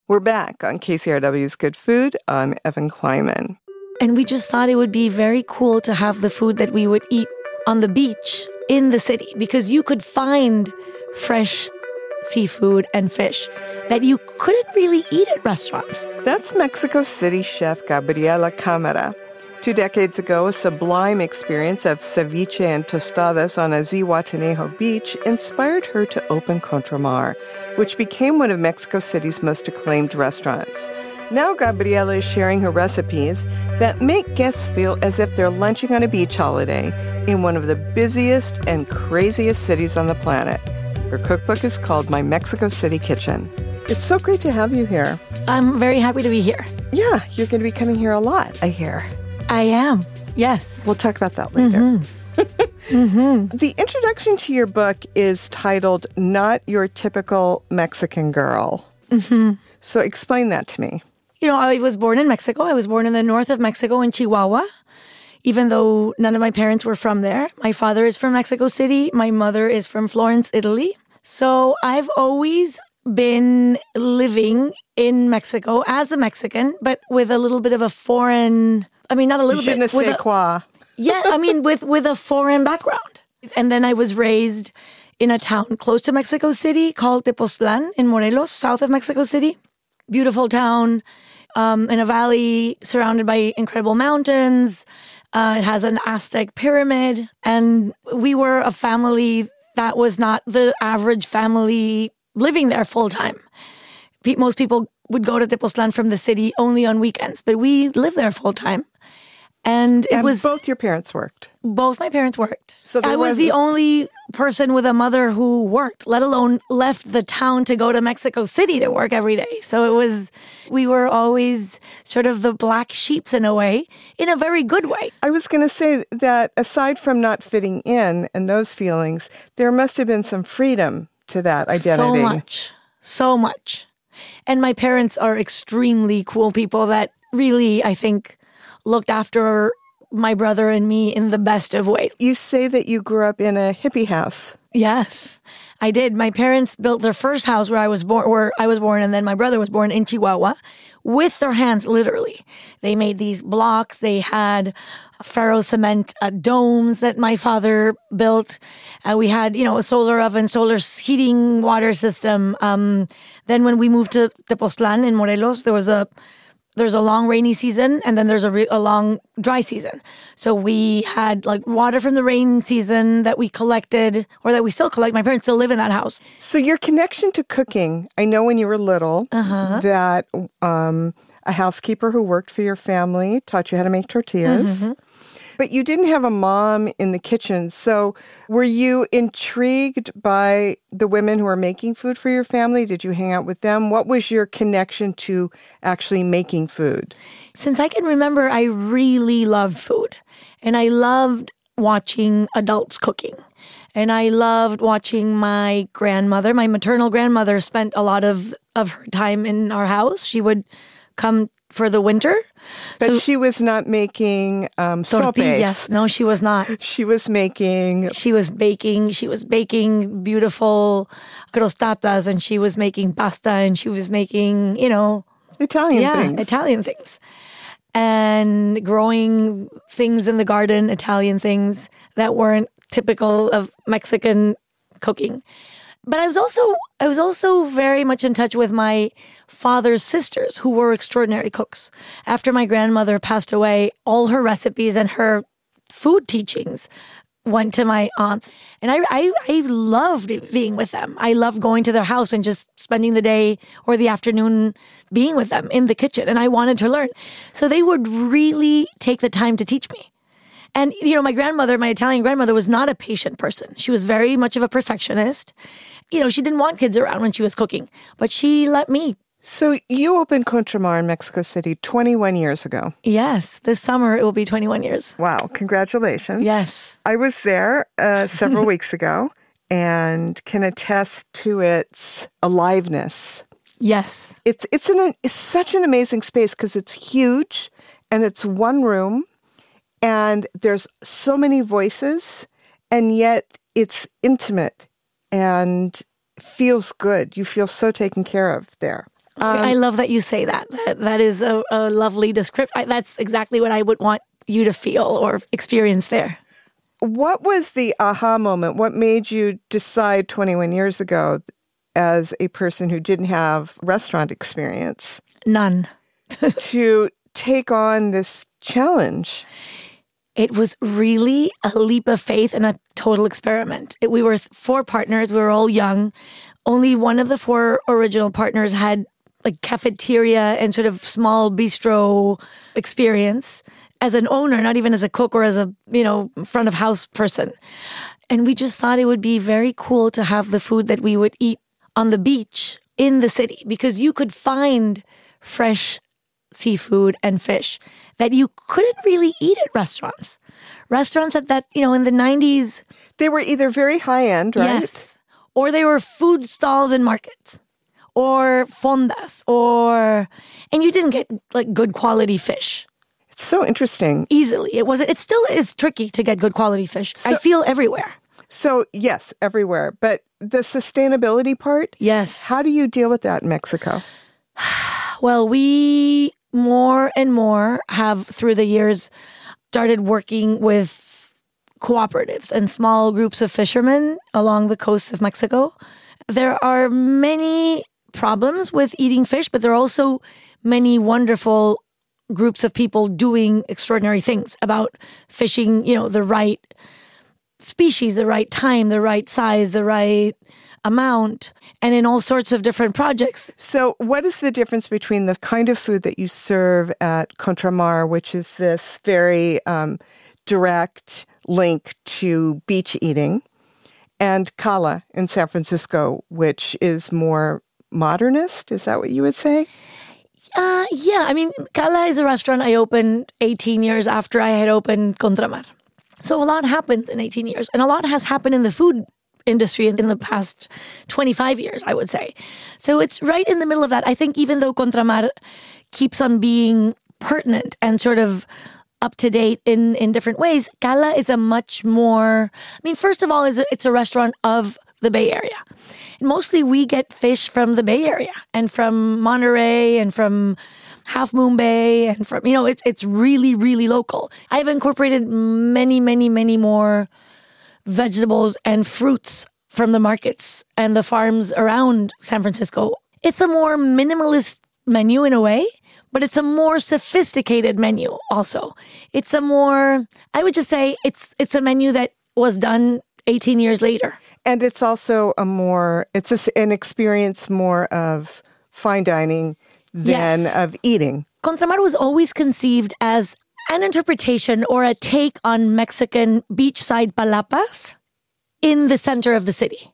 We're back on KCRW's Good Food. I'm Evan Kleiman. And we just thought it would be very cool to have the food that we would eat on the beach in the city, because you could find fresh seafood and fish that you couldn't really eat at restaurants. That's Mexico City chef Gabriela Camara. 2 decades ago, a sublime experience of ceviche and tostadas on a Zihuatanejo beach inspired her to open Contramar, which became one of Mexico City's most acclaimed restaurants. Now Gabriela is sharing her recipes that make guests feel as if they're lunching on a beach holiday in one of the busiest and craziest cities on the planet. Her cookbook is called My Mexico City Kitchen. It's so great to have you here. I'm very happy to be here. Yeah, you're going to be coming here a lot, I hear. I am, yes. We'll talk about that later. The introduction to your book is titled Not Your Typical Mexican Girl. So explain that to me. You know, I was born in Mexico. I was born in the north of Mexico in Chihuahua, even though none of my parents were from there. My father is from Mexico City. My mother is from Florence, Italy. So I've always been living in Mexico as a Mexican, but with a little bit of a foreign... I mean, not a little bit. Je ne sais quoi. Yeah, I mean, with a foreign background. And then I was raised in a town close to Mexico City called Tepoztlán in Morelos, south of Mexico City. Beautiful town in a valley surrounded by incredible mountains. It has an Aztec pyramid. And we were a family that was not the average family living there full time. Most people would go to Tepoztlán from the city only on weekends, but we lived there full time. And both your parents worked? Both my parents worked. So I was the only person with a mother who worked, let alone left the town to go to Mexico City to work every day. So we were always sort of the black sheeps in a way, in a very good way. I was going to say that aside from not fitting in and those feelings, there must have been some freedom to that identity. So much. And my parents are extremely cool people that really, I think, looked after my brother and me in the best of ways. You say that you grew up in a hippie house. Yes, I did. My parents built their first house where I was born, and then my brother was born in Chihuahua with their hands, literally. They made these blocks. They had ferro cement domes that my father built. We had, a solar oven, solar heating water system. Then when we moved to Tepoztlán in Morelos, there's a long rainy season, and then there's a long dry season. So we had water from the rain season that we collected, or that we still collect. My parents still live in that house. So your connection to cooking, I know when you were little that a housekeeper who worked for your family taught you how to make tortillas. But you didn't have a mom in the kitchen. So were you intrigued by the women who are making food for your family? Did you hang out with them? What was your connection to actually making food? Since I can remember, I really loved food. And I loved watching adults cooking. And I loved watching my grandmother. My maternal grandmother spent a lot of her time in our house. She would come for the winter. But she was not making sopes. No, she was not. She was baking. She was baking beautiful crostatas, and she was making pasta, and she was making, Italian things. And growing things in the garden, Italian things that weren't typical of Mexican cooking. But I was also very much in touch with my father's sisters, who were extraordinary cooks. After my grandmother passed away, all her recipes and her food teachings went to my aunts. And I loved being with them. I loved going to their house and just spending the day or the afternoon being with them in the kitchen. And I wanted to learn. So they would really take the time to teach me. And, my Italian grandmother was not a patient person. She was very much of a perfectionist. She didn't want kids around when she was cooking, but she let me. So you opened Contramar in Mexico City 21 years ago. Yes. This summer, it will be 21 years. Wow. Congratulations. Yes. I was there several weeks ago and can attest to its aliveness. Yes. It's such an amazing space because it's huge and it's one room. And there's so many voices, and yet it's intimate and feels good. You feel so taken care of there. I love that you say that. That is a lovely description. That's exactly what I would want you to feel or experience there. What was the aha moment? What made you decide 21 years ago, as a person who didn't have restaurant experience, None. to take on this challenge? It was really a leap of faith and a total experiment. We were 4 partners. We were all young. Only one of the 4 original partners had like cafeteria and sort of small bistro experience as an owner, not even as a cook or as a, front of house person. And we just thought it would be very cool to have the food that we would eat on the beach in the city, because you could find fresh seafood and fish that you couldn't really eat at restaurants. Restaurants at that, in the 90s. They were either very high end, right? Yes. Or they were food stalls in markets. Or fondas. And you didn't get like good quality fish. It's so interesting. Easily. It still is tricky to get good quality fish. I feel everywhere. So yes, everywhere. But the sustainability part? Yes. How do you deal with that in Mexico? Well, we more and more have, through the years, started working with cooperatives and small groups of fishermen along the coast of Mexico. There are many problems with eating fish, but there are also many wonderful groups of people doing extraordinary things about fishing, the right species, the right time, the right size, the right amount, and in all sorts of different projects. So what is the difference between the kind of food that you serve at Contramar, which is this very direct link to beach eating, and Cala in San Francisco, which is more modernist? Is that what you would say? Yeah. I mean, Cala is a restaurant I opened 18 years after I had opened Contramar. So a lot happens in 18 years, and a lot has happened in the food industry in the past 25 years, I would say. So it's right in the middle of that. I think even though Contramar keeps on being pertinent and sort of up to date in different ways, Cala is a much more, first of all, it's a restaurant of the Bay Area. And mostly we get fish from the Bay Area and from Monterey and from Half Moon Bay and from, it's really, really local. I've incorporated many, many, many more vegetables and fruits from the markets and the farms around San Francisco. It's a more minimalist menu in a way, but it's a more sophisticated menu also. It's a more, I would just say it's a menu that was done 18 years later. And it's also an experience more of fine dining than of eating. Contramar was always conceived as an interpretation or a take on Mexican beachside palapas in the center of the city.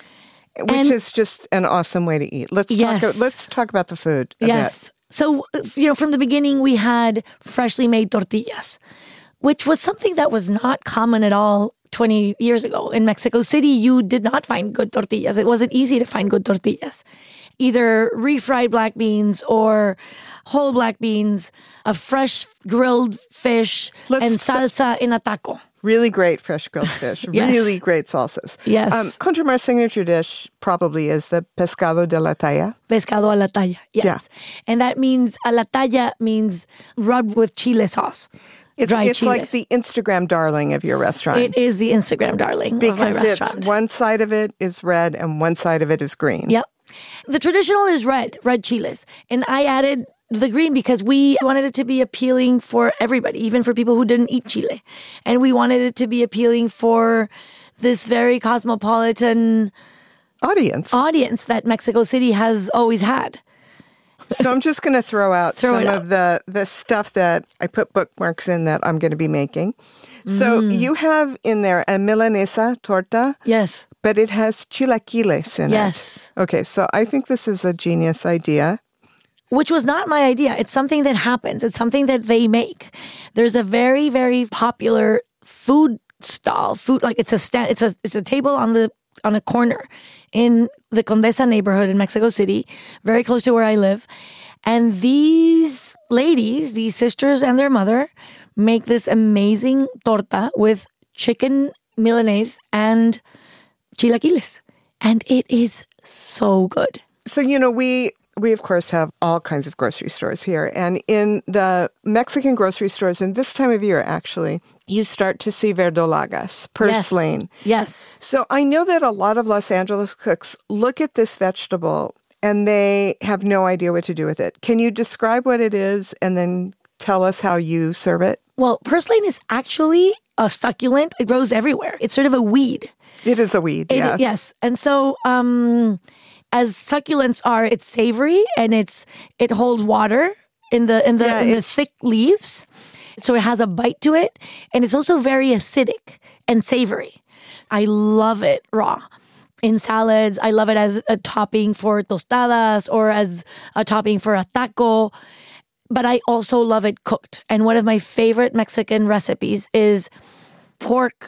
Which is just an awesome way to eat. Let's talk about the food a bit. So, from the beginning, we had freshly made tortillas, which was something that was not common at all 20 years ago. In Mexico City, you did not find good tortillas. It wasn't easy to find good tortillas. Either refried black beans or whole black beans, a fresh grilled fish, and salsa in a taco. Really great fresh grilled fish. Yes. Really great salsas. Yes. Contramar's signature dish probably is the pescado de la talla. Pescado a la talla, yes. Yeah. And that means, a la talla means rubbed with chile sauce. It's like the Instagram darling of your restaurant. It is the Instagram darling of my restaurant. It's one side of it is red and one side of it is green. Yep. The traditional is red chiles. And I added the green because we wanted it to be appealing for everybody, even for people who didn't eat chile. And we wanted it to be appealing for this very cosmopolitan audience that Mexico City has always had. So I'm just going to throw out some of the stuff that I put bookmarks in that I'm going to be making. So you have in there a milanesa torta. Yes. But it has chilaquiles in it. Yes. Okay, so I think this is a genius idea. Which was not my idea. It's something that happens. It's something that they make. There's a very, very popular food stall. It's a table on a corner in the Condesa neighborhood in Mexico City, very close to where I live. And these ladies, these sisters and their mother, make this amazing torta with chicken Milanese and chilaquiles. And it is so good. So, we, of course, have all kinds of grocery stores here. And in the Mexican grocery stores, in this time of year, actually, you start to see verdolagas, purslane. Yes. So I know that a lot of Los Angeles cooks look at this vegetable and they have no idea what to do with it. Can you describe what it is and then tell us how you serve it? Well, purslane is actually a succulent. It grows everywhere. It's sort of a weed. It is a weed, yeah. Yes. And so as succulents are, it's savory and it holds water in the thick leaves. So it has a bite to it. And it's also very acidic and savory. I love it raw. In salads, I love it as a topping for tostadas or as a topping for a taco. But I also love it cooked. And one of my favorite Mexican recipes is pork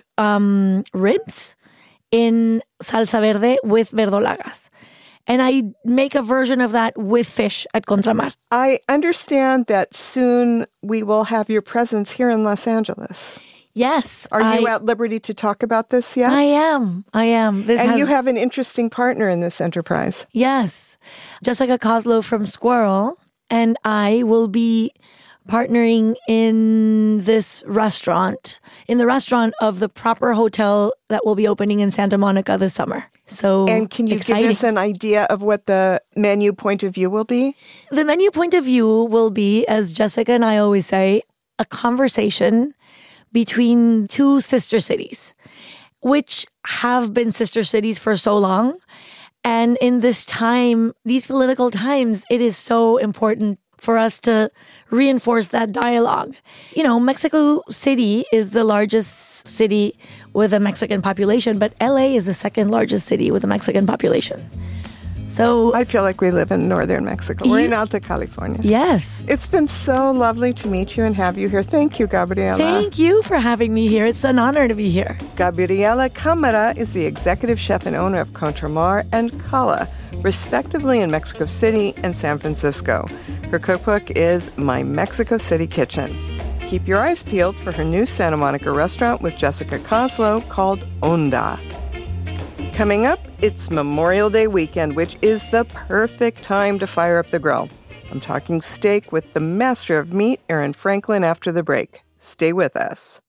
ribs in salsa verde with verdolagas. And I make a version of that with fish at Contramar. I understand that soon we will have your presence here in Los Yes. Are you at liberty to talk about this yet? I am. You have an interesting partner in this enterprise. Yes. Jessica Kozlow from Squirrel and I will be partnering in this restaurant, in the restaurant of the Proper Hotel that will be opening in Santa Monica this summer. So, and can you exciting. give us an idea of what the menu point of view will be? The menu point of view will be, as Jessica and I always say, a conversation between two sister cities, which have been sister cities for so long. And in this time, these political times, it is so important for us to reinforce that dialogue. You know, Mexico City is the largest city with a Mexican population, but LA is the second largest city with a Mexican population. So I feel like we live in northern Mexico. We're in Alta California. Yes. It's been so lovely to meet you and have you here. Thank you, Gabriela. Thank you for having me here. It's an honor to be here. Gabriela Camara is the executive chef and owner of Contramar and Cala, respectively in Mexico City and San Francisco. Her cookbook is My Mexico City Kitchen. Keep your eyes peeled for her new Santa Monica restaurant with Jessica Kozlow called Onda. Coming up, it's Memorial Day weekend, which is the perfect time to fire up the grill. I'm talking steak with the master of meat, Aaron Franklin, after the break. Stay with us.